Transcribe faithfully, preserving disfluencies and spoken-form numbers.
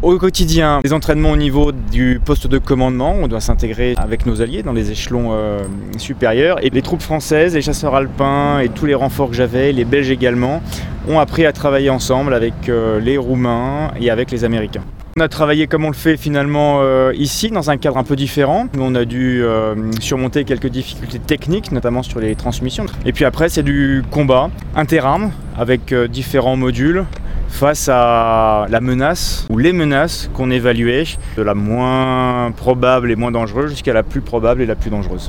Au quotidien, les entraînements au niveau du poste de commandement, on doit s'intégrer avec nos alliés dans les échelons euh, supérieurs. Et les troupes françaises, les chasseurs alpins et tous les renforts que j'avais, les Belges également, ont appris à travailler ensemble avec euh, les Roumains et avec les Américains. On a travaillé comme on le fait finalement euh, ici, dans un cadre un peu différent. On a dû euh, surmonter quelques difficultés techniques, notamment sur les transmissions. Et puis après, c'est du combat interarmes avec euh, différents modules face à la menace ou les menaces qu'on évaluait, de la moins probable et moins dangereuse jusqu'à la plus probable et la plus dangereuse.